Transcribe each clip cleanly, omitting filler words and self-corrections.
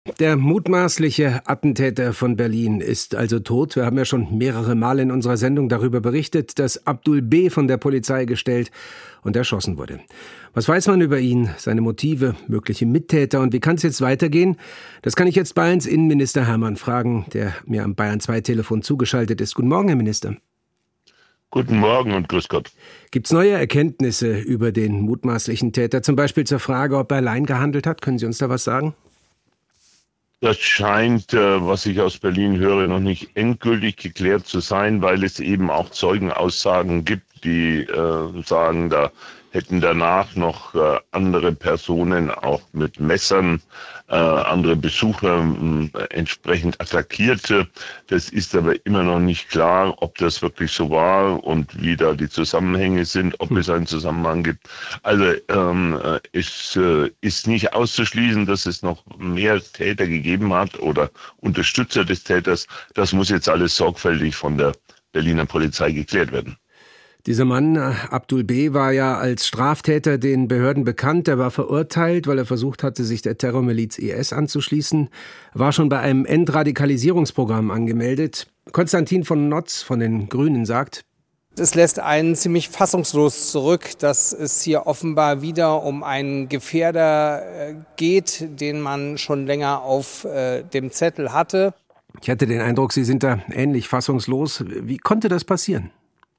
Der mutmaßliche Attentäter von Berlin ist also tot. Wir haben ja schon mehrere Male in unserer Sendung darüber berichtet, dass Abdul B. von der Polizei gestellt und erschossen wurde. Was weiß man über ihn, seine Motive, mögliche Mittäter und wie kann es jetzt weitergehen? Das kann ich jetzt Bayerns Innenminister Hermann fragen, der mir am Bayern 2 Telefon zugeschaltet ist. Guten Morgen, Herr Minister. Guten Morgen und grüß Gott. Gibt es neue Erkenntnisse über den mutmaßlichen Täter, zum Beispiel zur Frage, ob er allein gehandelt hat? Können Sie uns da was sagen? Das scheint, was ich aus Berlin höre, noch nicht endgültig geklärt zu sein, weil es eben auch Zeugenaussagen gibt, die sagen, da hätten danach noch andere Personen auch mit Messern andere Besucher entsprechend attackiert. Das ist aber immer noch nicht klar, ob das wirklich so war und wie da die Zusammenhänge sind, ob es einen Zusammenhang gibt. Also es ist nicht auszuschließen, dass es noch mehr Täter gegeben hat oder Unterstützer des Täters. Das muss jetzt alles sorgfältig von der Berliner Polizei geklärt werden. Dieser Mann, Abdul B., war ja als Straftäter den Behörden bekannt. Er war verurteilt, weil er versucht hatte, sich der Terrormiliz IS anzuschließen. Er war schon bei einem Entradikalisierungsprogramm angemeldet. Konstantin von Notz von den Grünen sagt: Es lässt einen ziemlich fassungslos zurück, dass es hier offenbar wieder um einen Gefährder geht, den man schon länger auf dem Zettel hatte. Ich hatte den Eindruck, Sie sind da ähnlich fassungslos. Wie konnte das passieren?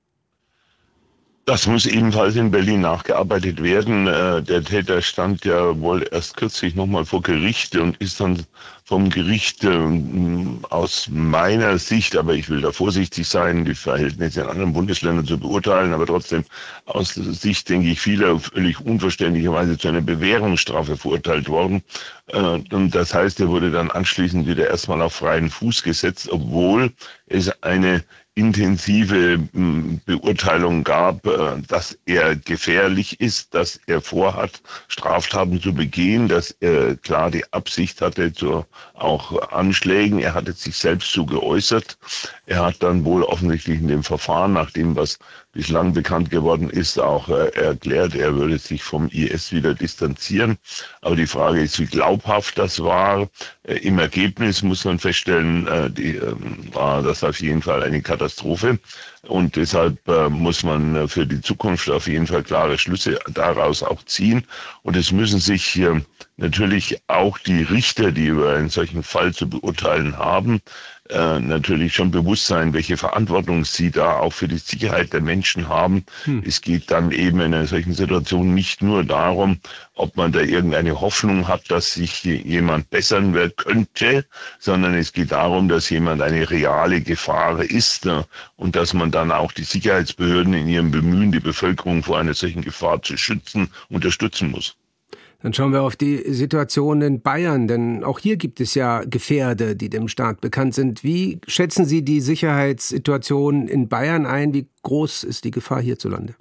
Das muss ebenfalls in Berlin nachgearbeitet werden. Der Täter stand ja wohl erst kürzlich nochmal vor Gericht und ist dann vom Gericht aus meiner Sicht, aber ich will da vorsichtig sein, die Verhältnisse in anderen Bundesländern zu beurteilen, aber trotzdem aus Sicht, denke ich, vieler völlig unverständlicherweise zu einer Bewährungsstrafe verurteilt worden. Und das heißt, er wurde dann anschließend wieder erstmal auf freien Fuß gesetzt, obwohl es eine intensive Beurteilung gab, dass er gefährlich ist, dass er vorhat, Straftaten zu begehen, dass er klar die Absicht hatte zu auch Anschlägen. Er hatte sich selbst so geäußert. Er hat dann wohl offensichtlich in dem Verfahren, nach dem, was bislang bekannt geworden ist, auch erklärt, er würde sich vom IS wieder distanzieren. Aber die Frage ist, wie glaubhaft das war. Im Ergebnis muss man feststellen, war das auf jeden Fall eine Katastrophe. Und deshalb muss man für die Zukunft auf jeden Fall klare Schlüsse daraus auch ziehen. Und es müssen sich natürlich auch die Richter, die über einen solchen Fall zu beurteilen haben, natürlich schon bewusst sein, welche Verantwortung sie da auch für die Sicherheit der Menschen haben. Es geht dann eben in einer solchen Situation nicht nur darum, ob man da irgendeine Hoffnung hat, dass sich jemand bessern könnte, sondern es geht darum, dass jemand eine reale Gefahr ist und dass man dann auch die Sicherheitsbehörden in ihrem Bemühen, die Bevölkerung vor einer solchen Gefahr zu schützen, unterstützen muss. Dann schauen wir auf die Situation in Bayern, denn auch hier gibt es ja Gefährder, die dem Staat bekannt sind. Wie schätzen Sie die Sicherheitssituation in Bayern ein? Wie groß ist die Gefahr hierzulande?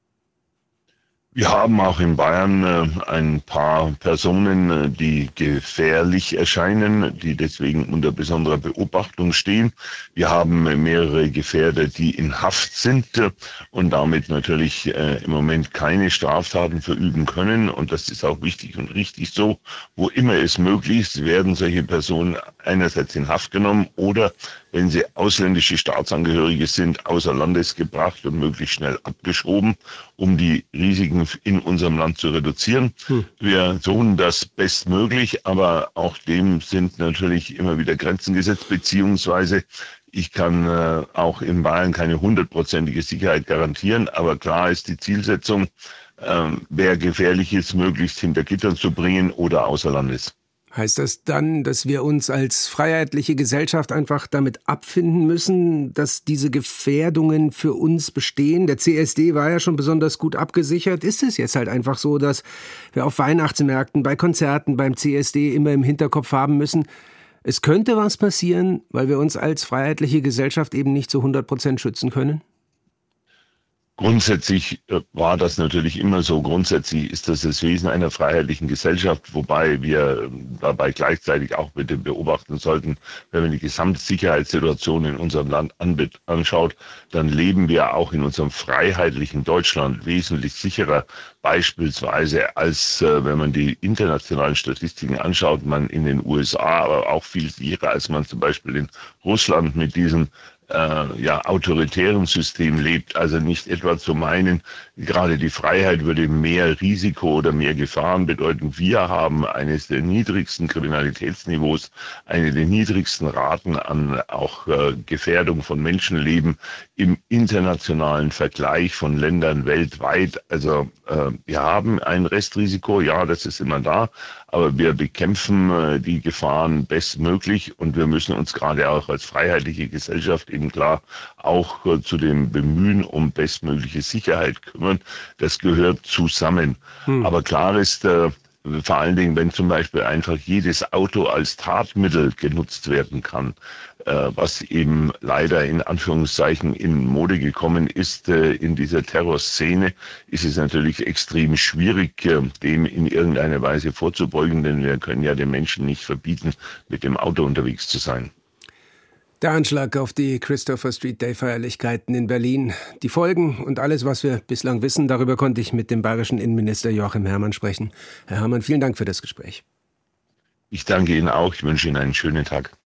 Wir haben auch in Bayern ein paar Personen, die gefährlich erscheinen, die deswegen unter besonderer Beobachtung stehen. Wir haben mehrere Gefährder, die in Haft sind und damit natürlich im Moment keine Straftaten verüben können. Und das ist auch wichtig und richtig so. Wo immer es möglich ist, werden solche Personen einerseits in Haft genommen oder, wenn sie ausländische Staatsangehörige sind, außer Landes gebracht und möglichst schnell abgeschoben, um die Risiken in unserem Land zu reduzieren. Wir tun das bestmöglich, aber auch dem sind natürlich immer wieder Grenzen gesetzt, beziehungsweise ich kann auch in Bayern keine 100%ige Sicherheit garantieren, aber klar ist die Zielsetzung, wer gefährlich ist, möglichst hinter Gittern zu bringen oder außer Landes. Heißt das dann, dass wir uns als freiheitliche Gesellschaft einfach damit abfinden müssen, dass diese Gefährdungen für uns bestehen? Der CSD war ja schon besonders gut abgesichert. Ist es jetzt halt einfach so, dass wir auf Weihnachtsmärkten, bei Konzerten, beim CSD immer im Hinterkopf haben müssen, es könnte was passieren, weil wir uns als freiheitliche Gesellschaft eben nicht zu 100% schützen können? Grundsätzlich war das natürlich immer so. Grundsätzlich ist das das Wesen einer freiheitlichen Gesellschaft, wobei wir dabei gleichzeitig auch bitte beobachten sollten, wenn man die Gesamtsicherheitssituation in unserem Land anschaut, dann leben wir auch in unserem freiheitlichen Deutschland wesentlich sicherer, beispielsweise als wenn man die internationalen Statistiken anschaut, man in den USA, aber auch viel sicherer, als man zum Beispiel in Russland mit diesem autoritären System lebt. Also nicht etwa zu meinen, gerade die Freiheit würde mehr Risiko oder mehr Gefahren bedeuten. Wir haben eines der niedrigsten Kriminalitätsniveaus, eine der niedrigsten Raten an auch Gefährdung von Menschenleben im internationalen Vergleich von Ländern weltweit. Also wir haben ein Restrisiko, ja, das ist immer da, aber wir bekämpfen die Gefahren bestmöglich und wir müssen uns gerade auch als freiheitliche Gesellschaft eben klar auch zu dem Bemühen um bestmögliche Sicherheit kümmern. Das gehört zusammen. Aber klar ist, vor allen Dingen, wenn zum Beispiel einfach jedes Auto als Tatmittel genutzt werden kann, was eben leider in Anführungszeichen in Mode gekommen ist in dieser Terrorszene, ist es natürlich extrem schwierig, dem in irgendeiner Weise vorzubeugen, denn wir können ja den Menschen nicht verbieten, mit dem Auto unterwegs zu sein. Der Anschlag auf die Christopher Street Day Feierlichkeiten in Berlin, die Folgen und alles, was wir bislang wissen, darüber konnte ich mit dem bayerischen Innenminister Joachim Herrmann sprechen. Herr Herrmann, vielen Dank für das Gespräch. Ich danke Ihnen auch. Ich wünsche Ihnen einen schönen Tag.